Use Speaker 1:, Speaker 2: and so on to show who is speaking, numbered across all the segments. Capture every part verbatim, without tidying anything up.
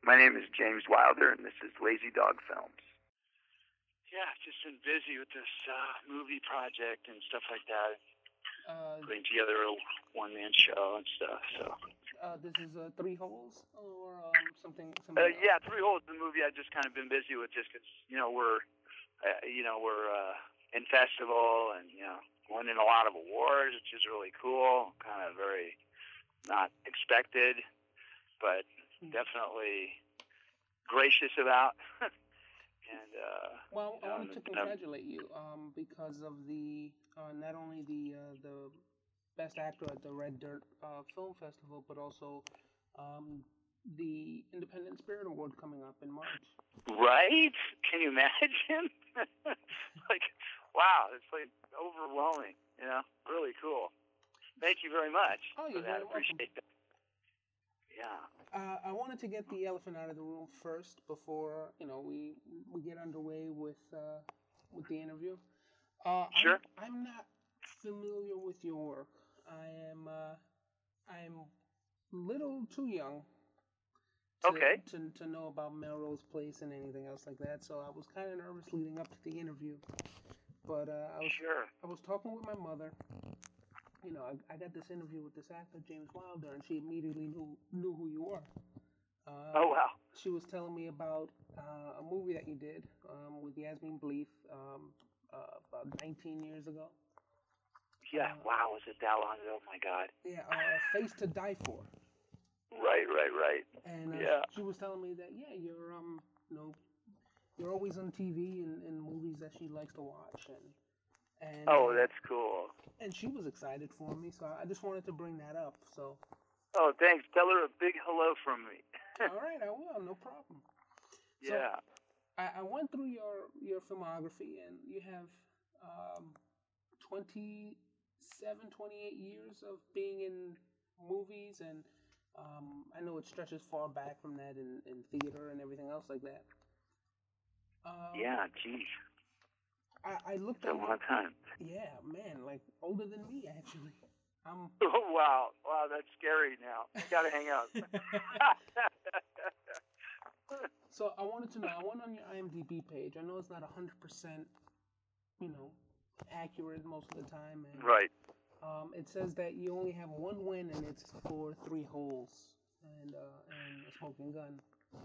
Speaker 1: My name is James Wilder, and this is Lazy Dog Films.
Speaker 2: Yeah, just been busy with this uh, movie project and stuff like that.
Speaker 3: Uh,
Speaker 2: Putting together a one-man show and stuff. So.
Speaker 3: Uh, this is uh, Three Holes or um, something. something
Speaker 1: Uh,
Speaker 3: else?
Speaker 1: yeah, Three Holes is the movie I've just kind of been busy with, just because you know we're, uh, you know we're uh, in festival and you know winning a lot of awards, which is really cool. Kind of very not expected, but
Speaker 3: Mm.
Speaker 1: definitely gracious about. and uh,
Speaker 3: Well, I
Speaker 1: um,
Speaker 3: wanted to congratulate you um, because of the uh, not only the uh, the Best Actor at the Red Dirt uh, Film Festival, but also um, the Independent Spirit Award coming up in March.
Speaker 1: Right? Can you imagine? Like, wow, it's like overwhelming. You know, really cool. Thank you very much.
Speaker 3: Oh, you're
Speaker 1: for that.
Speaker 3: very
Speaker 1: Appreciate
Speaker 3: welcome.
Speaker 1: that. Yeah.
Speaker 3: Uh, I wanted to get the elephant out of the room first before you know we we get underway with uh, with the interview. Uh,
Speaker 1: Sure.
Speaker 3: I'm, I'm not familiar with your work. I am uh, I'm little too young to,
Speaker 1: Okay.
Speaker 3: to to know about Melrose Place and anything else like that. So I was kind of nervous leading up to the interview. But uh, I was
Speaker 1: Sure.
Speaker 3: I was talking with my mother. You know, I, I got this interview with this actor James Wilder, and she immediately knew knew who you were. Uh,
Speaker 1: Oh, wow.
Speaker 3: She was telling me about uh, a movie that you did um, with Yasmin Bleeth um, uh, about nineteen years ago.
Speaker 1: Yeah.
Speaker 3: Uh,
Speaker 1: Wow. Was it that long ago? Oh, my God.
Speaker 3: Yeah, uh, Face to Die For.
Speaker 1: Right, right, right.
Speaker 3: And uh,
Speaker 1: Yeah.
Speaker 3: she was telling me that yeah, you're um, you know, you're always on T V and in movies that she likes to watch, and and
Speaker 1: Oh,
Speaker 3: uh,
Speaker 1: that's cool.
Speaker 3: and she was excited for me, so I just wanted to bring that up. So,
Speaker 1: Oh, thanks. Tell her a big hello from me.
Speaker 3: all right, I will, no problem. So,
Speaker 1: Yeah.
Speaker 3: I, I went through your your filmography, and you have um, twenty-seven, twenty-eight years of being in movies, and um, I know it stretches far back from that in, in theater and everything else like that. Um,
Speaker 1: Yeah. Geez.
Speaker 3: I, I looked
Speaker 1: It's a
Speaker 3: at
Speaker 1: long time.
Speaker 3: yeah, man, like older than me actually. I'm
Speaker 1: Oh, wow. Wow, that's scary now. I gotta hang up.
Speaker 3: So I wanted to know. I went on your IMDb page. I know it's not a hundred percent, you know, accurate most of the time. And,
Speaker 1: Right.
Speaker 3: Um, it says that you only have one win, and it's for Three Holes and uh, and a Smoking Gun.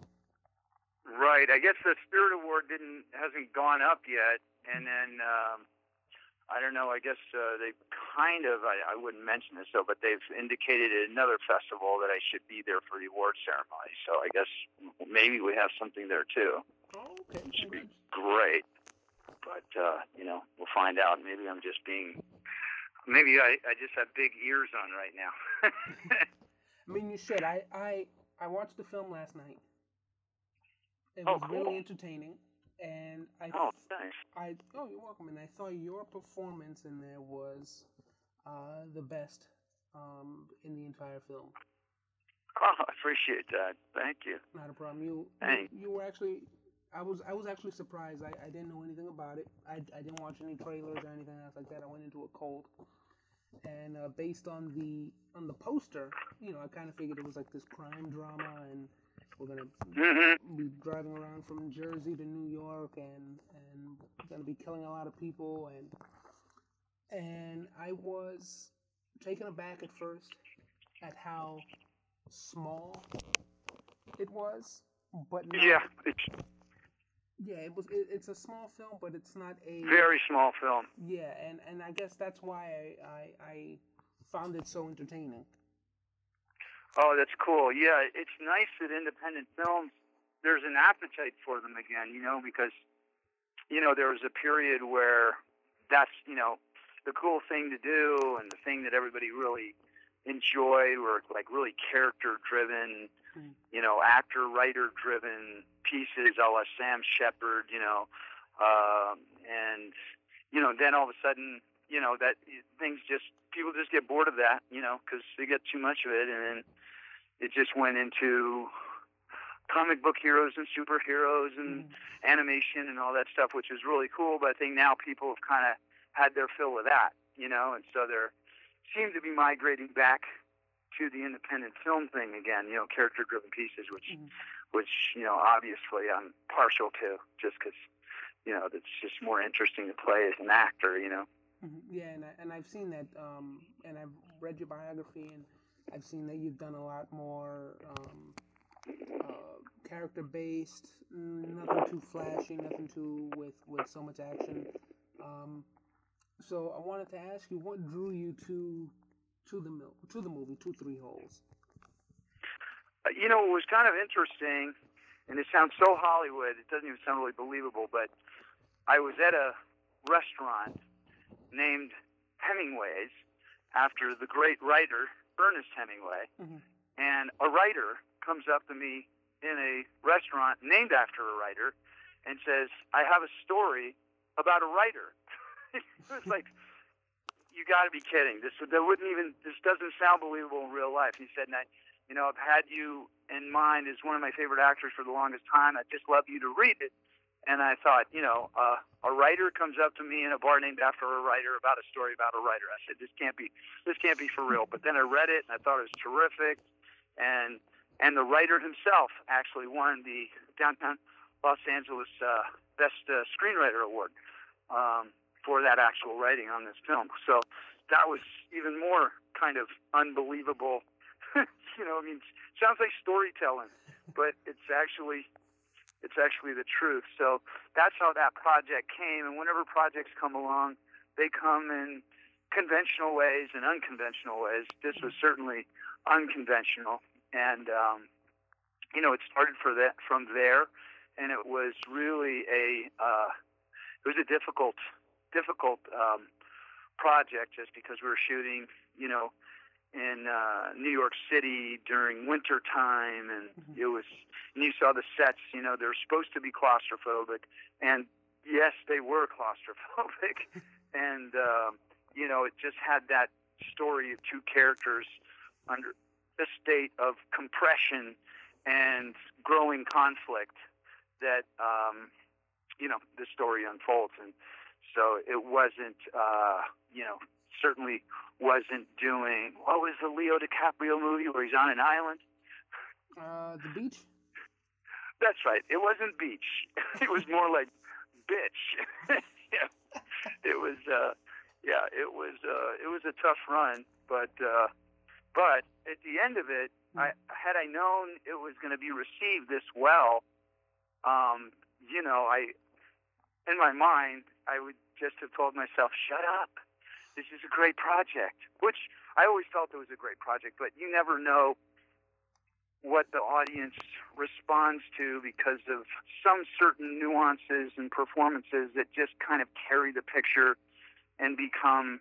Speaker 1: Right. I guess the Spirit Award didn't hasn't gone up yet, and then um, I don't know. I guess uh, they kind of. I, I wouldn't mention this though, but they've indicated at another festival that I should be there for the award ceremony. So I guess maybe we have something there too.
Speaker 3: Oh, okay.
Speaker 1: It should be
Speaker 3: Congrats.
Speaker 1: great. But uh, you know, we'll find out. Maybe I'm just being. Maybe I, I just have big ears on right now.
Speaker 3: I mean, you should. I, I I watched the film last night. It
Speaker 1: Oh,
Speaker 3: was
Speaker 1: cool.
Speaker 3: really entertaining, and I
Speaker 1: Oh, thanks.
Speaker 3: I oh you're welcome. And I thought your performance in there was uh, the best um, in the entire film.
Speaker 1: Oh, I appreciate that. Thank you.
Speaker 3: Not a problem. You you,
Speaker 1: Thanks.
Speaker 3: you were actually I was I was actually surprised. I, I didn't know anything about it. I, I didn't watch any trailers or anything else like that. I went into it cold. And uh, based on the on the poster, you know, I kind of figured it was like this crime drama, and we're gonna
Speaker 1: Mm-hmm.
Speaker 3: be driving around from Jersey to New York, and and gonna be killing a lot of people, and and I was taken aback at first at how small it was, but not,
Speaker 1: Yeah, it's
Speaker 3: yeah, it was. It, it's a small film, but it's not a
Speaker 1: very small film.
Speaker 3: yeah, and, and I guess that's why I, I I found it so entertaining.
Speaker 1: Oh, that's cool. Yeah, it's nice that independent films, there's an appetite for them again, you know, because, you know, there was a period where that's, you know, the cool thing to do and the thing that everybody really enjoyed were like really character driven,
Speaker 3: Mm.
Speaker 1: you know, actor, writer driven pieces a la Sam Shepard, you know, um, and, you know, then all of a sudden, you know, that things just, people just get bored of that, you know, because they get too much of it, and then it just went into comic book heroes and superheroes and
Speaker 3: Mm.
Speaker 1: animation and all that stuff, which is really cool. But I think now people have kind of had their fill of that, you know, and so they're seem to be migrating back to the independent film thing again, you know, character-driven pieces, which
Speaker 3: Mm.
Speaker 1: which, you know, obviously I'm partial to, just because, you know, it's just more interesting to play as an actor, you know.
Speaker 3: Mm-hmm. Yeah, and I, and I've seen that, um, and I've read your biography, and I've seen that you've done a lot more um, uh, character-based, nothing too flashy, nothing too with, with so much action. Um, so I wanted to ask you, what drew you to to the mil- to the movie Two Three Holes?
Speaker 1: Uh, you know, it was kind of interesting, and it sounds so Hollywood, it doesn't even sound really believable, but I was at a restaurant named Hemingway's after the great writer Ernest Hemingway, mm-hmm. and a writer comes up to me in a restaurant named after a writer and says, I have a story about a writer. It was like, you got to be kidding. This that wouldn't even. This doesn't sound believable in real life. He said, and I, you know, I've had you in mind as one of my favorite actors for the longest time. I'd just love you to read it. And I thought, you know, uh, a writer comes up to me in a bar named after a writer about a story about a writer. I said, this can't be, this can't be for real. But then I read it and I thought it was terrific. And and the writer himself actually won the Downtown Los Angeles uh, Best uh, Screenwriter Award um, for that actual writing on this film. So that was even more kind of unbelievable. You know, I mean, it sounds like storytelling, but it's actually. It's actually the truth. So that's how that project came. And whenever projects come along, they come in conventional ways and unconventional ways. This was certainly unconventional. And, um, you know, it started for that, from there. And it was really a, uh, it was a difficult, difficult um, project just because we were shooting, you know, in uh, New York City during winter time, and mm-hmm. it was, and you saw the sets, you know, they're supposed to be claustrophobic, and yes, they were claustrophobic, and, uh, you know, it just had that story of two characters under a state of compression and growing conflict that, um, you know, the story unfolds, and so it wasn't, uh, you know, certainly wasn't doing, what was the Leo DiCaprio movie where he's on an island?
Speaker 3: Uh, The Beach?
Speaker 1: That's right. It wasn't Beach. It was more like Bitch. Yeah. It was, uh, yeah, it was, uh, it was a tough run, but, uh, but at the end of it, mm. I, had I known it was going to be received this well, um, you know, I, in my mind, I would just have told myself, shut up. This is a great project, which I always felt it was a great project, but you never know what the audience responds to because of some certain nuances and performances that just kind of carry the picture and become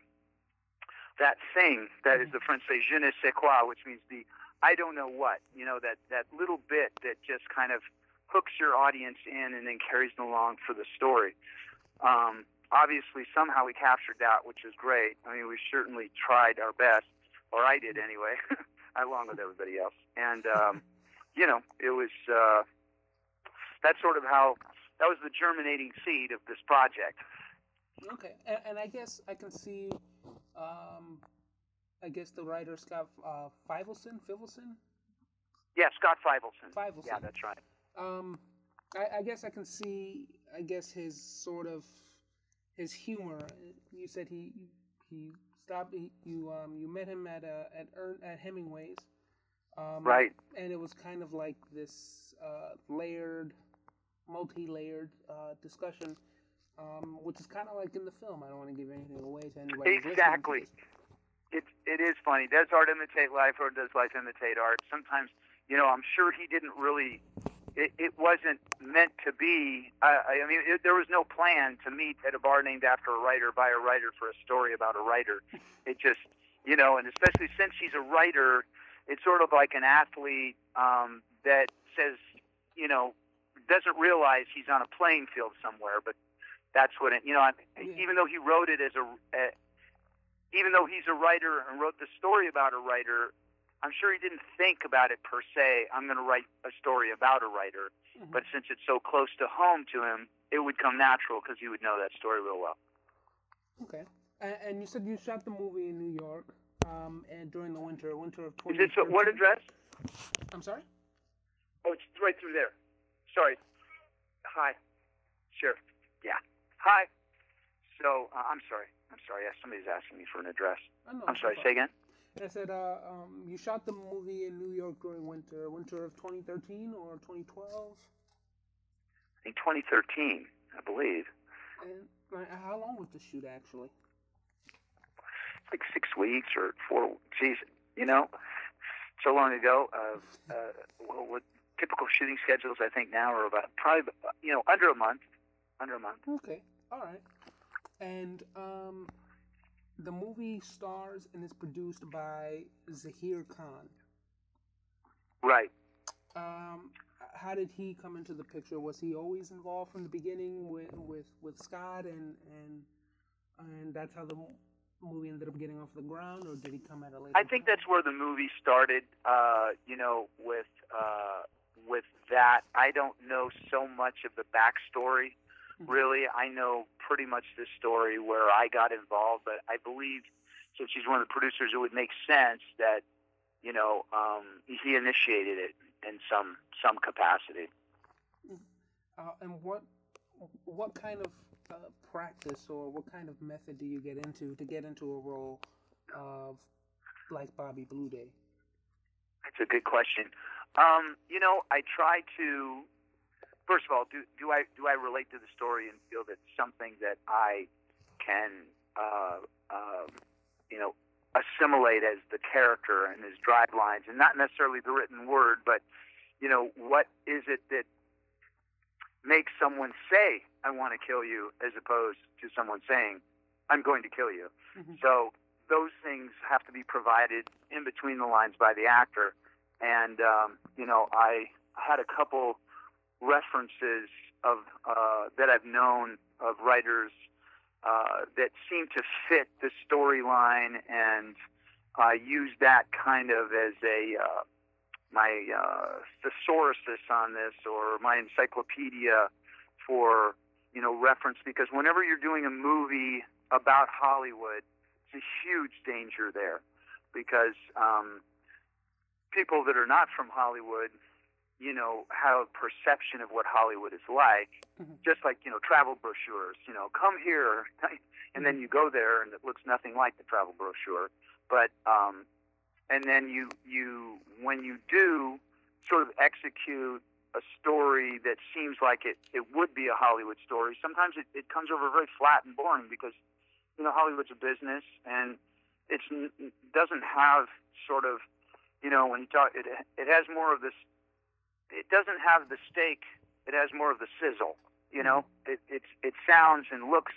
Speaker 1: that thing that is the French say je ne sais quoi, which means the I don't know what, you know, that, that little bit that just kind of hooks your audience in and then carries them along for the story. Um, Obviously, somehow we captured that, which is great. I mean, we certainly tried our best, or I did anyway, along with everybody else. And, um, you know, it was, uh, that's sort of how, that was the germinating seed of this project.
Speaker 3: Okay, and, and I guess I can see, um, I guess the writer Scott uh, Feivelson, Feivelson?
Speaker 1: Yeah, Scott Feivelson.
Speaker 3: Feivelson.
Speaker 1: Yeah, that's right.
Speaker 3: Um, I, I guess I can see, I guess his sort of, his humor. You said he he stopped. He, you um you met him at uh, at Ern, at Hemingway's, um,
Speaker 1: right?
Speaker 3: And it was kind of like this uh, layered, multi-layered uh, discussion, um, which is kind of like in the film. I don't want to give anything away to anybody.
Speaker 1: Exactly. It it is funny. Does art imitate life, or does life imitate art? Sometimes, you know, I'm sure he didn't really. It, it wasn't meant to be. Uh, I mean, it, there was no plan to meet at a bar named after a writer by a writer for a story about a writer. It just, you know, and especially since he's a writer, it's sort of like an athlete um, that says, you know, doesn't realize he's on a playing field somewhere. But that's what it, you know. I,
Speaker 3: yeah.
Speaker 1: Even though he wrote it as a, uh, even though he's a writer and wrote the story about a writer. I'm sure he didn't think about it per se. I'm going to write a story about a writer, mm-hmm. but since it's so close to home to him, it would come natural because he would know that story real well.
Speaker 3: Okay, and, and you said you shot the movie in New York, um, and during the winter, winter of twenty
Speaker 1: thirteen. Is it so, what address?
Speaker 3: I'm sorry.
Speaker 1: Oh, it's right through there. Sorry. Hi. Sure. Yeah. Hi. So, uh, I'm sorry. I'm sorry. Yeah, somebody's asking me for an address.
Speaker 3: I know.
Speaker 1: I'm sorry. Say again?
Speaker 3: I said, uh, um, you shot the movie in New York during winter, winter of twenty thirteen or twenty twelve?
Speaker 1: I think twenty thirteen, I believe.
Speaker 3: And like, how long was the shoot actually?
Speaker 1: Like six weeks or four. Geez, you know, so long ago. Uh, uh, well, what typical shooting schedules I think now are about probably you know under a month. Under a month.
Speaker 3: Okay. All right. And um, the movie stars and is produced by Zahir Khan.
Speaker 1: Right.
Speaker 3: Um, how did he come into the picture? Was he always involved from the beginning with with, with Scott, and and and that's how the movie ended up getting off the ground, or did he come at a later
Speaker 1: I think
Speaker 3: time?
Speaker 1: that's where the movie started. Uh, you know, with uh, with that, I don't know so much of the backstory. Really, I know pretty much the story where I got involved, but I believe since he's one of the producers, it would make sense that you know um, he initiated it in some some capacity.
Speaker 3: Uh, and what what kind of uh, practice or what kind of method do you get into to get into a role of like Bobby Blue Day?
Speaker 1: That's a good question. Um, you know, I try to. First of all, do, do I do I relate to the story and feel that something that I can, uh, uh, you know, assimilate as the character and his drive lines, and not necessarily the written word, but you know, what is it that makes someone say "I want to kill you" as opposed to someone saying "I'm going to kill you"? Mm-hmm. So those things have to be provided in between the lines by the actor, and um, you know, I had a couple references of uh, that I've known of writers uh, that seem to fit the storyline, and I use that kind of as a uh, my uh, thesaurus on this, or my encyclopedia for you know reference, because whenever you're doing a movie about Hollywood, it's a huge danger there, because um, people that are not from Hollywood, you know, have a perception of what Hollywood is like, mm-hmm. just like, you know, travel brochures, you know, come here, and then you go there and it looks nothing like the travel brochure. But, um, and then you, you, when you do sort of execute a story that seems like it, it would be a Hollywood story, sometimes it, it comes over very flat and boring because, you know, Hollywood's a business, and it's, it doesn't have sort of, you know, when you talk, it, it has more of this, it doesn't have the steak. It has more of the sizzle. You know, it it it sounds and looks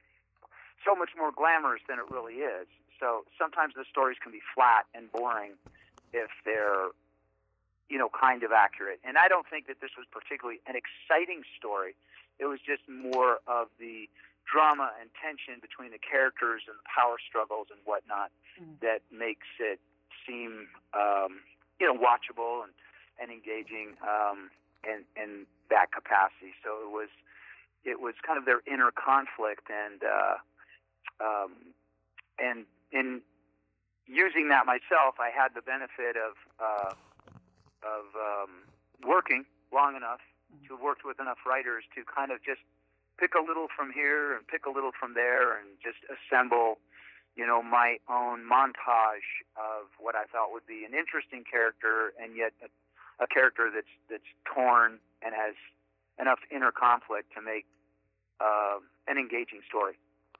Speaker 1: so much more glamorous than it really is. So sometimes the stories can be flat and boring if they're, you know, kind of accurate. And I don't think that this was particularly an exciting story. It was just more of the drama and tension between the characters and the power struggles and whatnot mm-hmm. that makes it seem, um, you know, watchable and. and engaging um, in, in that capacity. So it was it was kind of their inner conflict, and uh, um, and in using that myself, I had the benefit of uh, of um, working long enough to have worked with enough writers to kind of just pick a little from here and pick a little from there and just assemble, you know, my own montage of what I thought would be an interesting character, and yet a, a character that's that's torn and has enough inner conflict to make uh, an engaging story.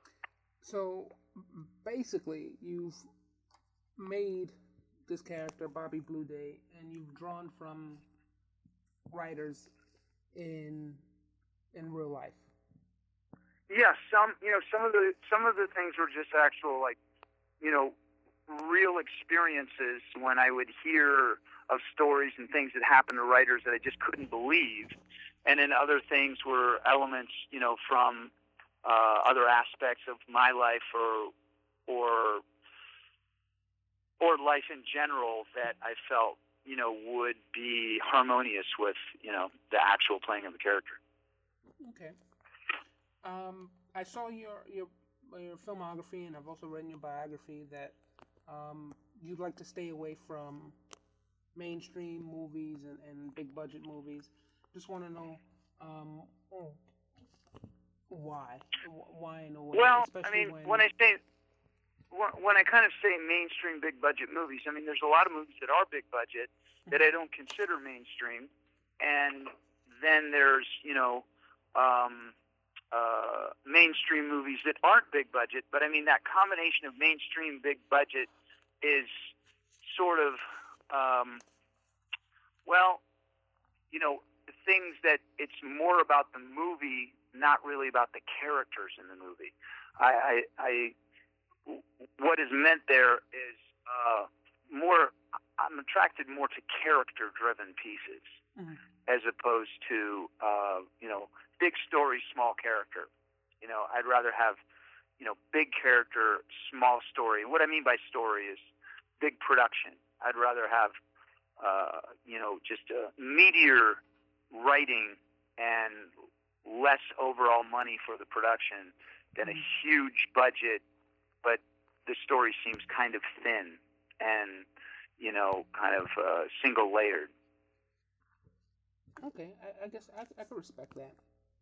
Speaker 3: So basically, you've made this character Bobby Blue Day, and you've drawn from writers in in real life.
Speaker 1: Yeah, some you know some of the some of the things were just actual, like, you know, real experiences when I would hear of stories and things that happened to writers that I just couldn't believe, and then other things were elements, you know, from uh, other aspects of my life or or or life in general that I felt, you know, would be harmonious with, you know, the actual playing of the character.
Speaker 3: Okay. Um, I saw your, your your filmography, and I've also read in your biography that um, you'd like to stay away from mainstream movies and, and big budget movies. Just want to know um, why, why in a way,
Speaker 1: Well, I
Speaker 3: especially
Speaker 1: mean,
Speaker 3: when.
Speaker 1: when I say when I kind of say mainstream big budget movies, I mean there's a lot of movies that are big budget that I don't consider mainstream, and then there's you know um, uh, mainstream movies that aren't big budget. But I mean that combination of mainstream big budget is sort of um, well, you know, things that it's more about the movie, not really about the characters in the movie. I, I, I what is meant there is uh, more. I'm attracted more to character-driven pieces
Speaker 3: Mm-hmm.
Speaker 1: as opposed to uh, you know big story, small character. You know, I'd rather have you know big character, small story. What I mean by story is big production. I'd rather have uh, you know just a meteor writing and less overall money for the production than a huge budget, but the story seems kind of thin and, you know, kind of uh, single layered.
Speaker 3: Okay, I, I guess I, I can respect that.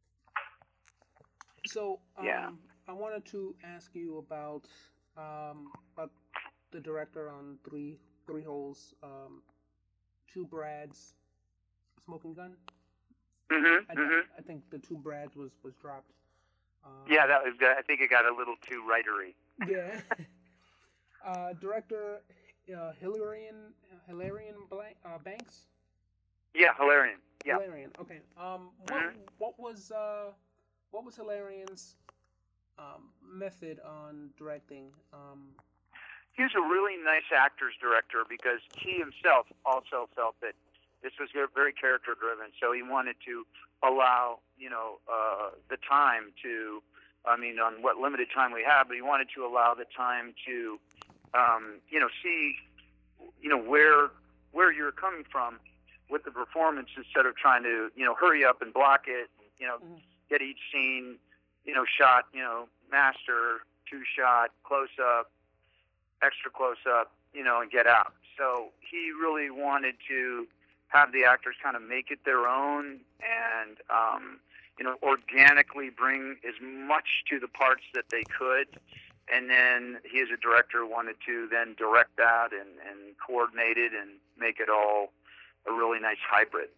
Speaker 3: So, um,
Speaker 1: Yeah.
Speaker 3: I wanted to ask you about um, about the director on Three Three Holes, um, Two Brads, Smoking Gun.
Speaker 1: Mm-hmm.
Speaker 3: I,
Speaker 1: mm-hmm.
Speaker 3: I think the Two Brads was was dropped. Um,
Speaker 1: Yeah, that was good. I think it got a little too writery.
Speaker 3: Yeah. uh, director uh, Hilarion Hilarion Blank, uh, Banks.
Speaker 1: Yeah, Hilarion. Yeah.
Speaker 3: Hilarion. Okay. Um, what
Speaker 1: Mhm.
Speaker 3: what was uh, what was Hilarion's um, method on directing? Um,
Speaker 1: He was a really nice actor's director because he himself also felt that this was very character driven. So he wanted to allow, you know, uh, the time to, I mean, on what limited time we have, but he wanted to allow the time to, um, you know, see, you know, where where you're coming from with the performance instead of trying to, you know, hurry up and block it, you know,
Speaker 3: Mhm.
Speaker 1: get each scene, you know, shot, you know, master, two shot, close up, extra close up, you know, and get out. So he really wanted to have the actors kind of make it their own and, um, you know, organically bring as much to the parts that they could. And then he, as a director, wanted to then direct that and, and coordinate it and make it all a really nice hybrid.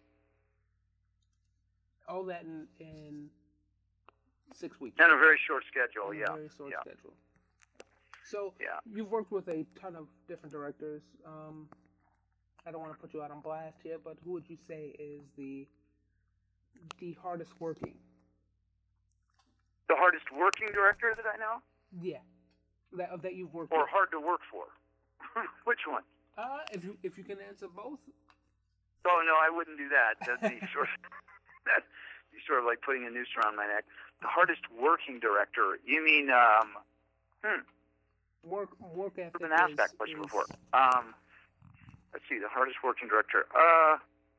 Speaker 3: All that in, in six weeks.
Speaker 1: And a very short schedule,
Speaker 3: In a
Speaker 1: yeah.
Speaker 3: very short
Speaker 1: yeah.
Speaker 3: schedule. So
Speaker 1: Yeah.
Speaker 3: you've worked with a ton of different directors. Um, I don't want to put you out on blast here, but who would you say is the the hardest working?
Speaker 1: The hardest working director that I know?
Speaker 3: Yeah, that that you've worked
Speaker 1: Or
Speaker 3: with.
Speaker 1: hard to work for? Which one?
Speaker 3: Uh, if you if you can answer both.
Speaker 1: Oh, no, I wouldn't do that. That'd be sort of, that'd be sort of like putting a noose around my neck. The hardest working director? You mean, um, hmm.
Speaker 3: Work work ethic.
Speaker 1: I've been asked
Speaker 3: is,
Speaker 1: that question
Speaker 3: is,
Speaker 1: before. Um, let's see, the hardest working director. Uh,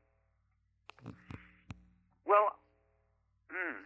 Speaker 1: well, hmm.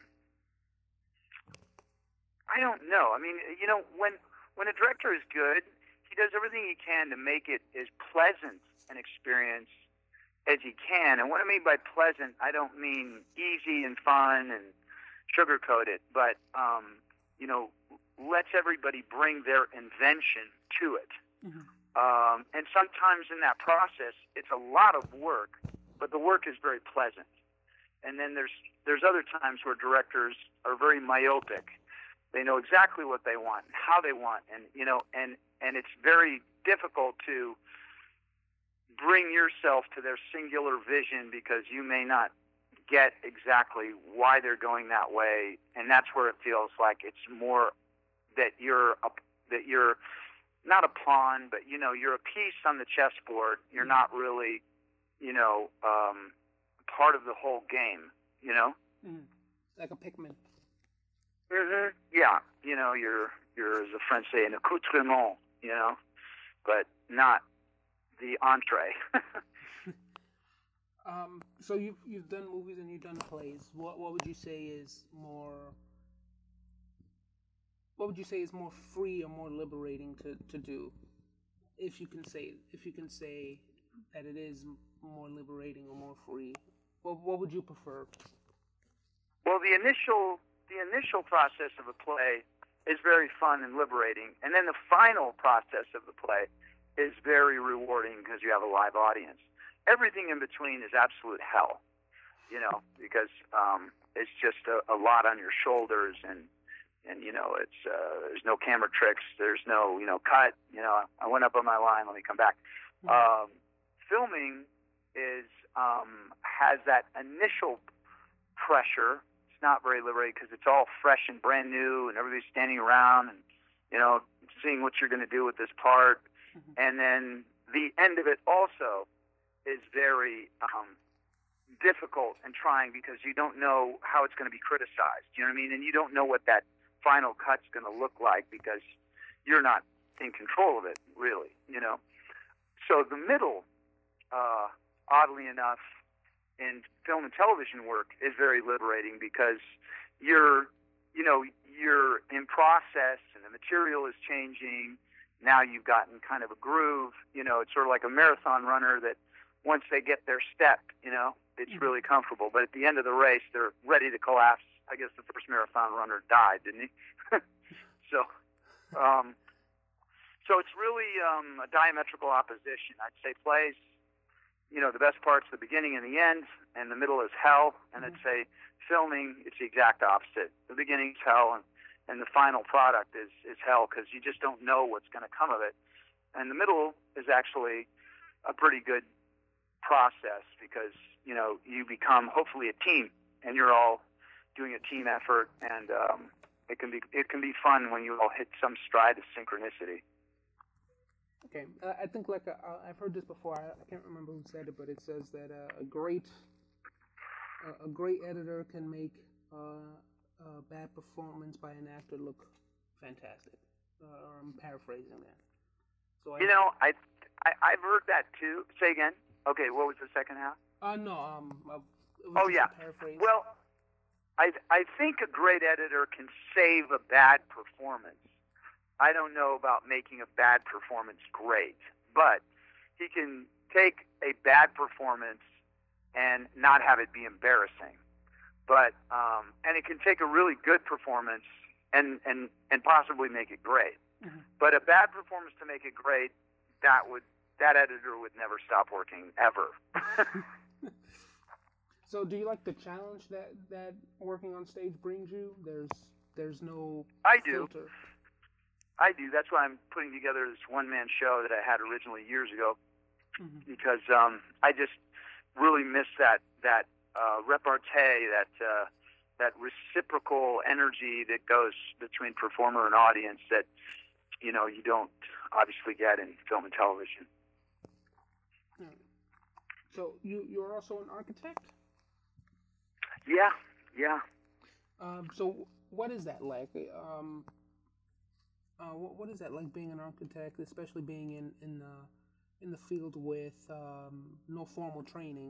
Speaker 1: I don't know. I mean, you know, when when a director is good, he does everything he can to make it as pleasant an experience as he can. And what I mean by pleasant, I don't mean easy and fun and sugarcoat it, but um, you know, lets everybody bring their invention to it.
Speaker 3: Mm-hmm.
Speaker 1: Um, and sometimes in that process, it's a lot of work, but the work is very pleasant. And then there's there's other times where directors are very myopic. They know exactly what they want, how they want, and you know, and and it's very difficult to bring yourself to their singular vision because you may not get exactly why they're going that way, and that's where it feels like it's more that you're a, that you're not a pawn, but you know, you're a piece on the chessboard. You're not really, you know, um, part of the whole game. You know,
Speaker 3: mm, like a Pikmin.
Speaker 1: mm-hmm. Yeah, you know, you're you're as the French say, an accoutrement. You know, but not the entree.
Speaker 3: um, so you've you've done movies and you've done plays. What what would you say is more? What would you say is more free or more liberating to, to do? If you can say if you can say that it is more liberating or more free? What what would you prefer?
Speaker 1: Well, the initial the initial process of a play is very fun and liberating, and then the final process of the play is very rewarding because you have a live audience. Everything in between is absolute hell, you know, because um, it's just a, a lot on your shoulders, and and you know, it's uh, there's no camera tricks, there's no you know cut, you know, I went up on my line, let me come back. Mm-hmm. Um, filming is um, has that initial pressure. It's not very liberating because it's all fresh and brand new, and everybody's standing around and you know seeing what you're going to do with this part. Mm-hmm. And then the end of it also is very um, difficult and trying because you don't know how it's going to be criticized. You know what I mean? And you don't know what that final cut's going to look like because you're not in control of it, really. You know. So the middle, uh, oddly enough, in film and television work is very liberating because you're, you know, you're in process and the material is changing. Now you've gotten kind of a groove. You know, it's sort of like a marathon runner that once they get their step, you know, it's mm-hmm. really comfortable. But at the end of the race, they're ready to collapse. I guess the first marathon runner died, didn't he? so, um, so it's really um, a diametrical opposition. I'd say plays, you know, the best part's the beginning and the end, and the middle is hell. And mm-hmm. I'd say filming, it's the exact opposite. The beginning's hell, and, and the final product is, is hell because you just don't know what's going to come of it. And the middle is actually a pretty good process because, you know, you become hopefully a team, and you're all doing a team effort, and um, it can be it can be fun when you all hit some stride of synchronicity.
Speaker 3: Okay, uh, I think like uh, I've heard this before. I, I can't remember who said it, but it says that uh, a great uh, a great editor can make uh, a bad performance by an actor look fantastic. Uh, I'm paraphrasing that. So I,
Speaker 1: you know, I, I I've heard that too. Say again. Okay, what was the second half?
Speaker 3: Uh no, um, uh, it was
Speaker 1: oh
Speaker 3: just
Speaker 1: yeah.
Speaker 3: A paraphrase.
Speaker 1: Well, I I think a great editor can save a bad performance. I don't know about making a bad performance great, but he can take a bad performance and not have it be embarrassing. But um, and it can take a really good performance and and and possibly make it great. Mm-hmm. But a bad performance to make it great, that would that editor would never stop working ever.
Speaker 3: So, do you like the challenge that, that working on stage brings you? There's there's no
Speaker 1: I do.
Speaker 3: filter.
Speaker 1: I do. That's why I'm putting together this one-man show that I had originally years ago, mm-hmm. because um, I just really miss that that uh, repartee, that uh, that reciprocal energy that goes between performer and audience that you know you don't obviously get in film and television.
Speaker 3: Yeah. So you you're also an architect?
Speaker 1: Yeah, yeah.
Speaker 3: Um, so what is that like? Um, uh, what, what is that like being an architect, especially being in in the in the field with um, no formal training?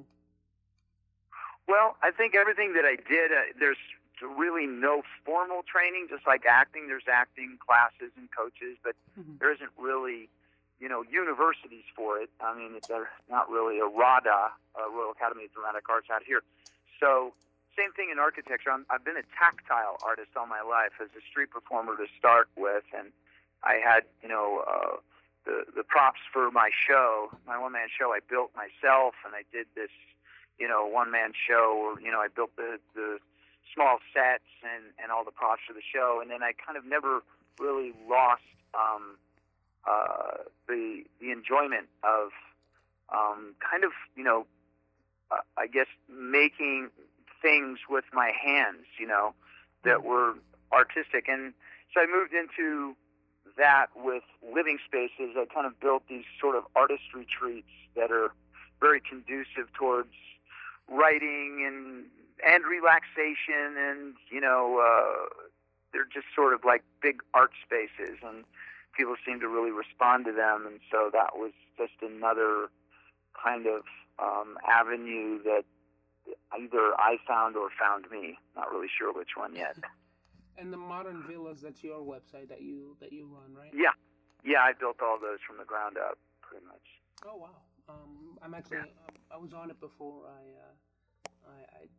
Speaker 1: Well, I think everything that I did, uh, there's really no formal training. Just like acting, there's acting classes and coaches, but mm-hmm. there isn't really, you know, universities for it. I mean, there's not really a RADA, uh, Royal Academy of Dramatic Arts, out here. So. Same thing in architecture. I'm, I've been a tactile artist all my life as a street performer to start with, and I had, you know, uh, the the props for my show, my one-man show. I built myself, and I did this, you know, one-man show. Where, you know, I built the the small sets and and all the props for the show, and then I kind of never really lost um, uh, the the enjoyment of um, kind of, you know, uh, I guess making things with my hands, you know, that were artistic. And so I moved into that with living spaces. I kind of built these sort of artist retreats that are very conducive towards writing and and relaxation, and, you know, uh, they're just sort of like big art spaces, and people seem to really respond to them. And so that was just another kind of um, avenue that either I found or found me. Not really sure which one yet.
Speaker 3: And the Modern Villas, that's your website that you that you run, right?
Speaker 1: Yeah, yeah. I built all those from the ground up, pretty much.
Speaker 3: Oh wow, Um, I'm actually um, I was on it before I uh, I, I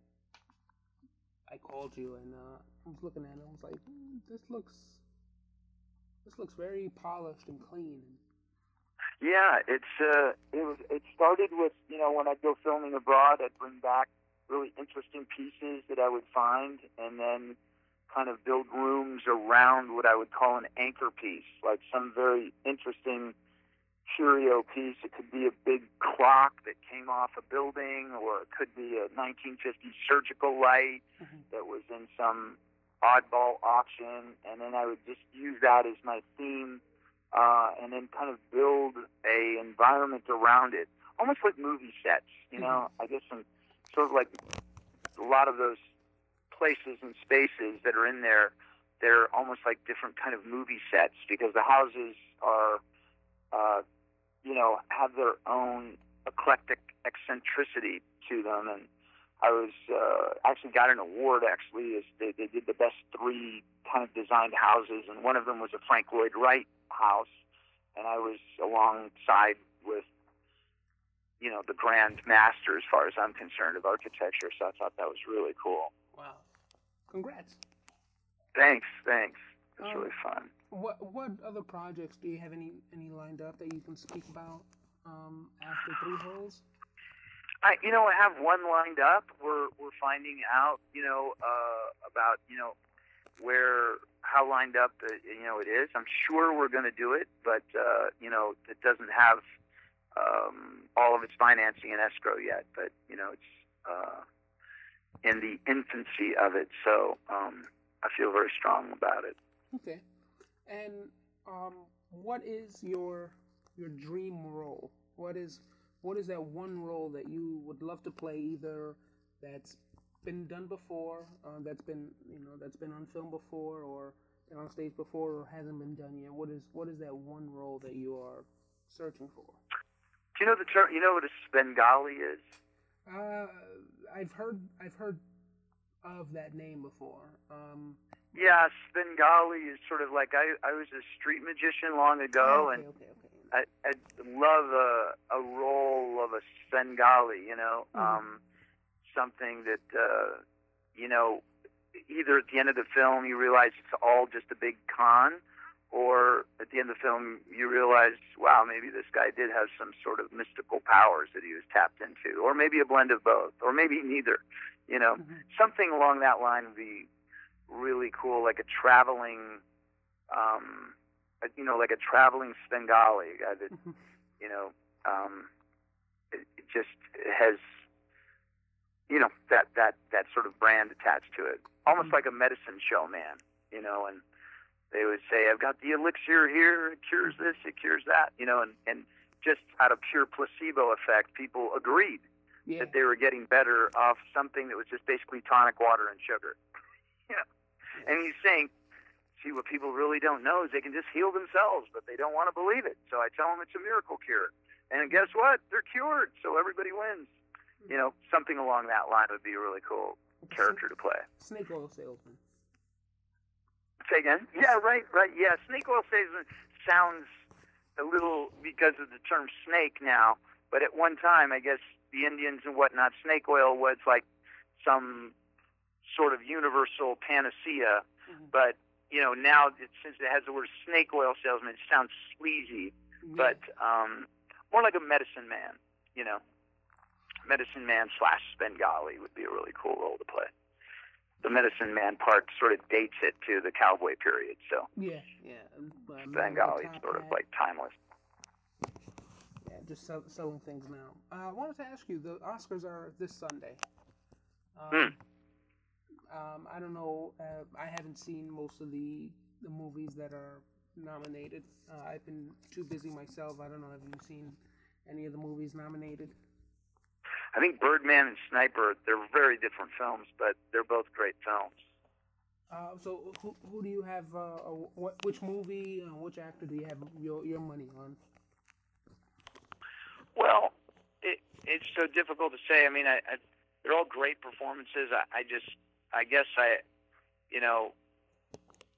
Speaker 3: I called you, and uh, I was looking at it. I was like, mm, this looks this looks very polished and clean.
Speaker 1: Yeah, it's uh, it was. It started with, you know, when I'd go filming abroad, I'd bring back really interesting pieces that I would find, and then kind of build rooms around what I would call an anchor piece, like some very interesting curio piece. It could be a big clock that came off a building, or it could be a nineteen fifties surgical light
Speaker 3: Mm-hmm.
Speaker 1: that was in some oddball auction, and then I would just use that as my theme, uh, and then kind of build a environment around it, almost like movie sets. You know,
Speaker 3: Mm-hmm.
Speaker 1: I guess some sort of like a lot of those places and spaces that are in there. They're almost like different kind of movie sets, because the houses are, uh, you know, have their own eclectic eccentricity to them. And I was uh, actually got an award, actually, as they, they did the best three kind of designed houses, and one of them was a Frank Lloyd Wright house, and I was alongside with, you know, the grand master as far as I'm concerned of architecture, so I thought that was really cool.
Speaker 3: Wow! Congrats.
Speaker 1: Thanks, thanks. It was
Speaker 3: Um,
Speaker 1: really fun.
Speaker 3: What what other projects do you have any any lined up that you can speak about um, after Three Holes?
Speaker 1: I, you know, I have one lined up. We're we're finding out, you know, uh, about, you know, where how lined up uh, you know it is. I'm sure we're going to do it, but uh, you know, it doesn't have um, all of its financing in escrow yet. But you know, it's uh, in the infancy of it, so um, I feel very strong about it.
Speaker 3: Okay. And um, what is your your dream role? What is what is that one role that you would love to play, either that's been done before, uh, that's been you know that's been on film before, or been on stage before, or hasn't been done yet? What is what is that one role that you are searching for?
Speaker 1: Do you know the term? You know what a Svengali is?
Speaker 3: Uh, I've heard I've heard of that name before. Um,
Speaker 1: Yeah, Svengali is sort of like I, I was a street magician long ago,
Speaker 3: oh,
Speaker 1: and
Speaker 3: okay, okay, okay.
Speaker 1: I, I'd love a, a role of a Svengali, you know,
Speaker 3: Mhm.
Speaker 1: um, something that, uh, you know, either at the end of the film you realize it's all just a big con, or at the end of the film you realize, wow, maybe this guy did have some sort of mystical powers that he was tapped into, or maybe a blend of both, or maybe neither, you know.
Speaker 3: Mhm.
Speaker 1: Something along that line would be really cool, like a traveling, um, you know, like a traveling Svengali, a guy that,
Speaker 3: Mhm.
Speaker 1: you know, um, it, it just has, you know, that, that, that sort of brand attached to it. Almost
Speaker 3: Mhm.
Speaker 1: like a medicine show man, you know, and they would say, I've got the elixir here, it cures this, it cures that, you know, and, and just out of pure placebo effect, people agreed
Speaker 3: Yeah.
Speaker 1: that they were getting better off something that was just basically tonic water and sugar. You know, and he's saying, see, what people really don't know is they can just heal themselves, but they don't want to believe it. So I tell them it's a miracle cure. And guess what? They're cured, so everybody wins. You know, something along that line would be a really cool character to play.
Speaker 3: Snake oil salesman.
Speaker 1: Say again? Yeah, right, right. Yeah, snake oil salesman sounds a little, because of the term snake now, but at one time, I guess the Indians and whatnot, snake oil was like some sort of universal panacea.
Speaker 3: Mhm.
Speaker 1: But, you know, now it, since it has the word snake oil salesman, it sounds sleazy,
Speaker 3: Yeah.
Speaker 1: but um, more like a medicine man, you know. Medicine man slash Svengali would be a really cool role to play. The medicine man part sort of dates it to the cowboy period, so
Speaker 3: Yeah, yeah. um, Uh, man with a
Speaker 1: Svengali is
Speaker 3: top
Speaker 1: sort of
Speaker 3: hat.
Speaker 1: like timeless.
Speaker 3: Yeah, just sell, selling things now. Uh, I wanted to ask you, the Oscars are this Sunday. Um,
Speaker 1: Hmm.
Speaker 3: um, I don't know. Uh, I haven't seen most of the the movies that are nominated. Uh, I've been too busy myself. I don't know. Have you seen any of the movies nominated?
Speaker 1: I think Birdman and Sniper, they're very different films, but they're both great films.
Speaker 3: Uh, so who, who do you have? Uh, uh, what which movie? Uh, which actor do you have your your money on?
Speaker 1: Well, it, it's so difficult to say. I mean, I, I, they're all great performances. I, I just, I guess I, you know,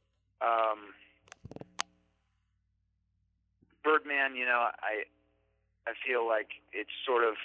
Speaker 1: um, Birdman, you know, I, I feel like it's sort of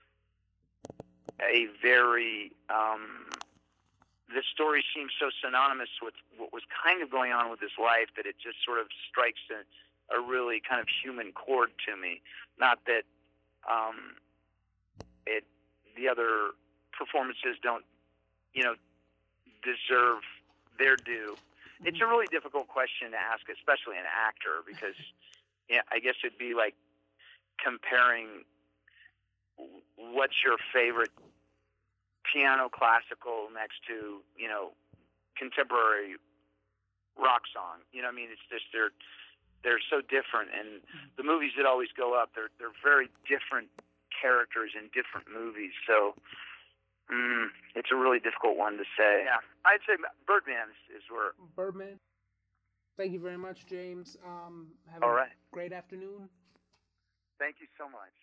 Speaker 1: a very um, the story seems so synonymous with what was kind of going on with his life that it just sort of strikes a, a really kind of human chord to me. Not that um, it the other performances don't, you know, deserve their due. It's a really difficult question to ask, especially an actor, because yeah, I guess it'd be like comparing what's your favorite piano classical next to, you know, contemporary rock song. You know what I mean? It's just they're they're so different, and the movies that always go up, they're they're very different characters in different movies. So mm, it's a really difficult one to say. Yeah, I'd say Birdman is, is where.
Speaker 3: Birdman. Thank you very much, James. Um, have
Speaker 1: All
Speaker 3: a
Speaker 1: right.
Speaker 3: great afternoon.
Speaker 1: Thank you so much.